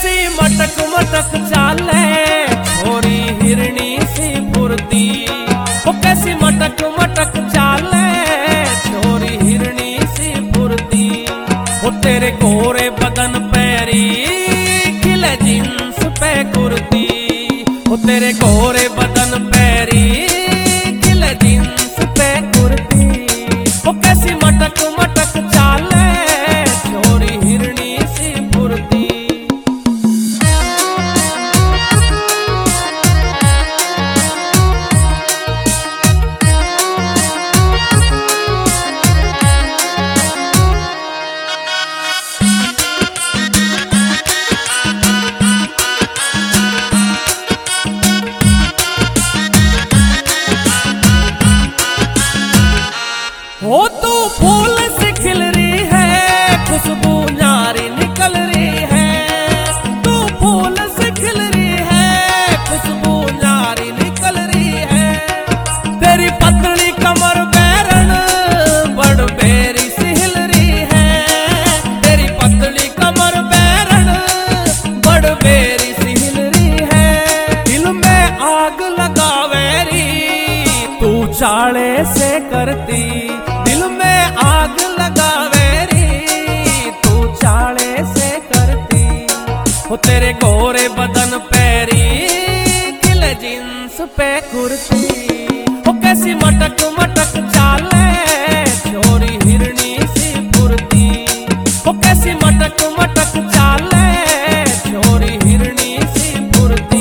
कैसी मटक मटक चाले छोरी हिरणी सी फुर्ती। वो कैसी मटक मटक चाले छोरी हिरणी सी फुर्ती। वो तेरे गोरे बदन पैरी खिले जींस पे कुर्ती। वो तेरे गोरे बदन पैरी खिले जींस पे कुर्ती। वो कैसी मटक मटक चाले छोरी हिरणी सी फुर्ती। वो तू फूल से खिल रही है, खुशबू न्यारी निकल रही है। तू फूल से खिल रही है, खुशबू न्यारी निकल रही है। तेरी पतली कमर बैरन बड़ बेरी सी हिल रही है। तेरी पतली कमर बैरन बड़ बेरी सी हिल रही है। दिल में आग लगावेरी तू चाले से करती। दिल में आग लगावेरी तू चाले से करती। हो तेरे गोरे बदन पैरी खिले जींस पे कुर्ती। हो कैसी मटक मटक चाले छोरी हिरणी सी फुर्ती। हो कैसी मटक मटक चाले छोरी हिरणी सी फुर्ती।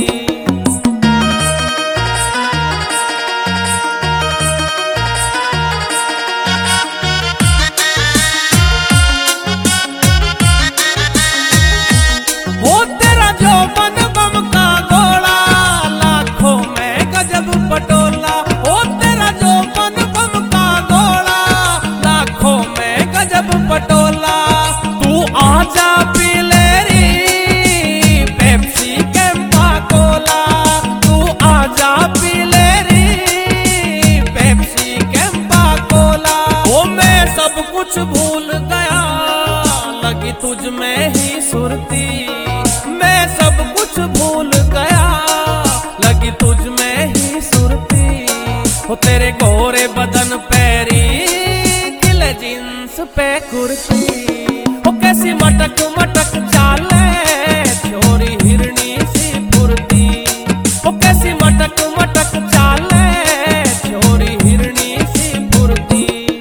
वो तेरा जो बन बम का गोला लाखों में गजब पटोला। वो तेरा जो बन बम का गोला लाखों में गजब पटोला। तू आजा पी ले री पेप्सी कैंपा कोला। तू आजा पी ले री पेप्सी कैंपा कोला। वो मैं सब कुछ भूल गया लगी तुझ में ही सुरती। मैं सब कुछ भूल गया लगी तुझ में ही सुरती। हो तेरे गोरे बदन पैरी खिले जींस पे कुर्ती। हो कैसी मटक मटक चाले छोरी हिरणी सी फुर्ती। हो कैसी मटक मटक चाले छोरी हिरणी सी फुर्ती।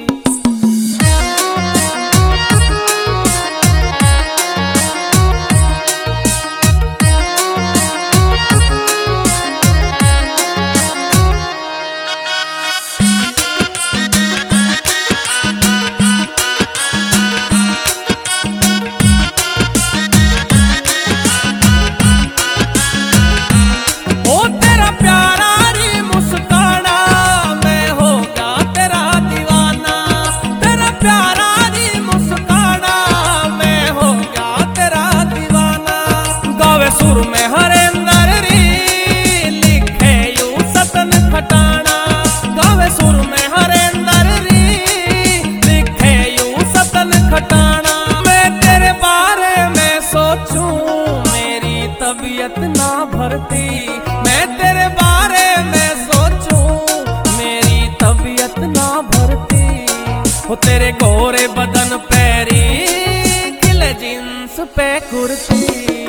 सुर में हरेंद्र री लिखे यू सतन खटाना। गावे सुर में हरेंद्र री लिखे यू सतन खटाना। मैं तेरे बारे में सोचूं मेरी तबीयत ना भरती। मैं तेरे बारे में सोचूं मेरी तबीयत ना भरती। हो तेरे गोरे बदन पैरी खिले जींस पे कुर्ती।